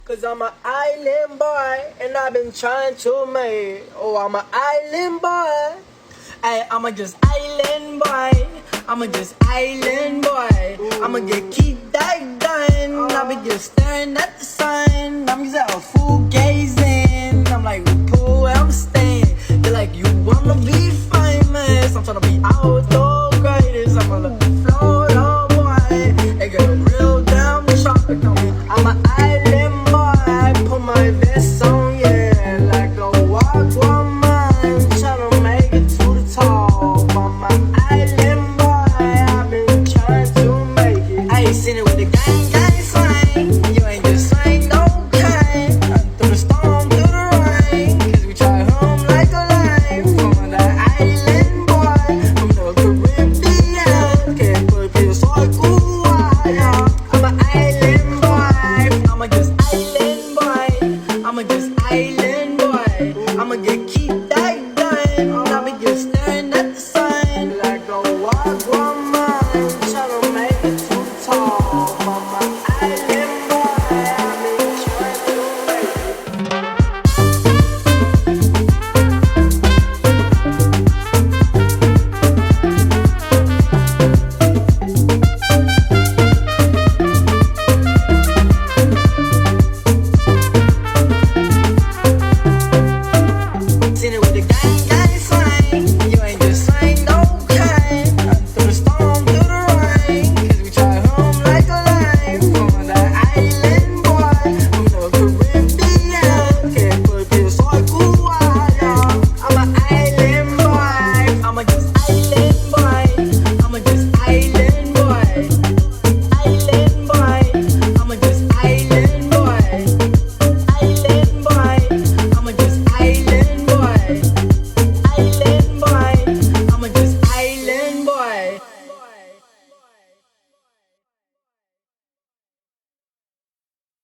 Cause I'm an island boy and I've been trying to make. Oh, I'm an island boy. Ay, I'm a just island boy. I'm a just island boy. I'ma just keep that done. I be just staring at the sun. I'm just a fool gazing. I'm like, pull where I'm staying. They're like, you wanna be famous? I'm tryna be out.